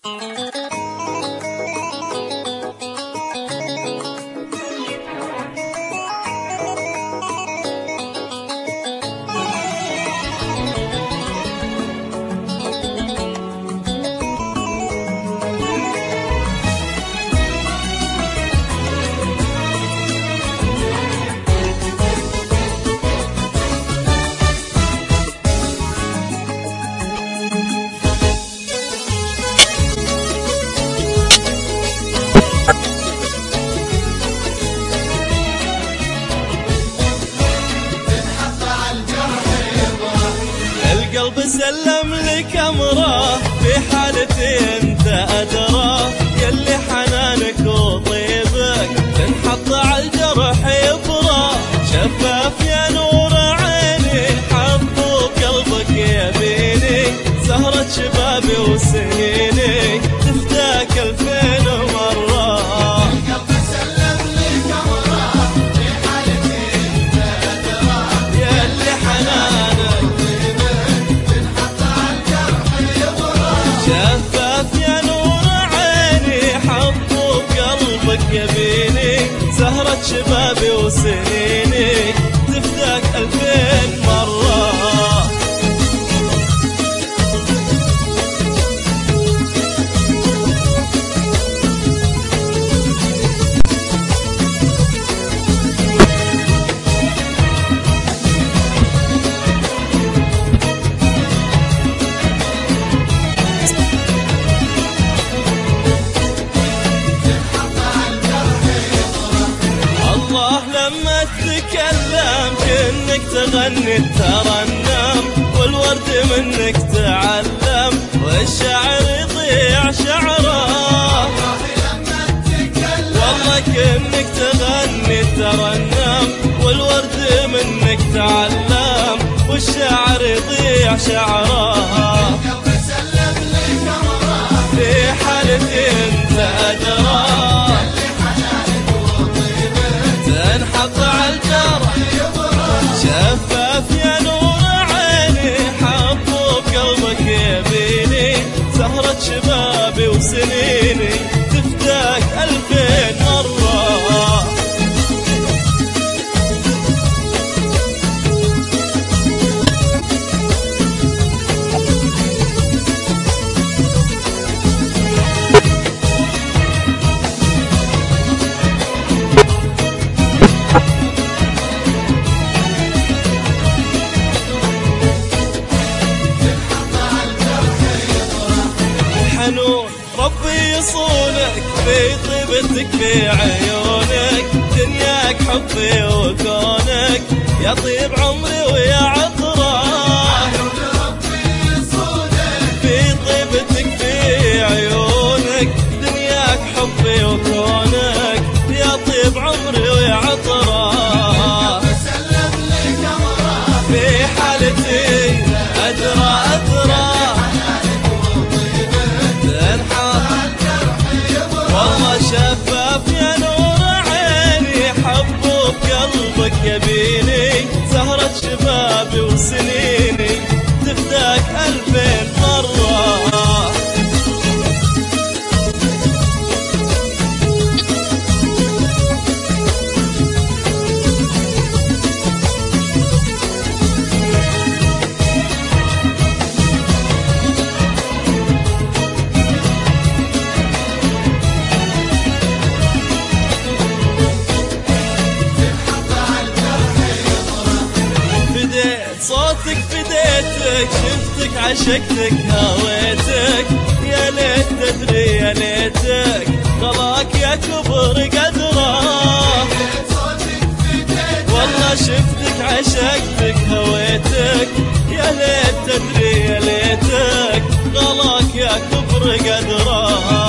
القلب سلم لك امره في حالتي انت ادرى، يلي حنانك وطيبك تنحط على الجرح يبرى، شفاف يا نور عيني حب قلبك يبيني، سهرة شبابي وسنيني تفداك 2000 مرة. القلب سلم لك امره في حالتي انت ادرى، يلي حنانك شفاف يا نور عيني حب قلبك يبيني، سهرة شبابي وسنيني تفداك 2000 مرة. لما تتكلم كأنك تغني الترنم، والورد منك تعلم والشعر يضيع شعره. لما تتكلم والله كأنك تغني الترنم، والورد منك تعلم والشعر يضيع شعره. القلب سلم لك امره في حالتي انت ادرى، تنحط على الجرح شفاف يا نور عيني حب قلبك يبيني، سهرة شبابي وسنيني تفداك 2000 مرة. حنون ربي يصونك في طيبتك في عيونك، دنياك حبي وكونك يا طيب عمري ويا عطره. ربي يصونك في طيبتك في عيونك، دنياك حبي وكونك يا طيب عمري ويا عطره. سلم لك امره في حالتي ادرى والله شفاف يا نور عيني حب بقلبك يبيني، سهرة شبابي وسنيني تفداك 2000 مرة. صوتك فديتك شفتك عشقتك هويتك، يا ليت تدري يا ليتك غلاك يا كبر قدره. والله شفتك عشقتك هويتك، يا ليت تدري يا ليتك غلاك يا كبر قدره.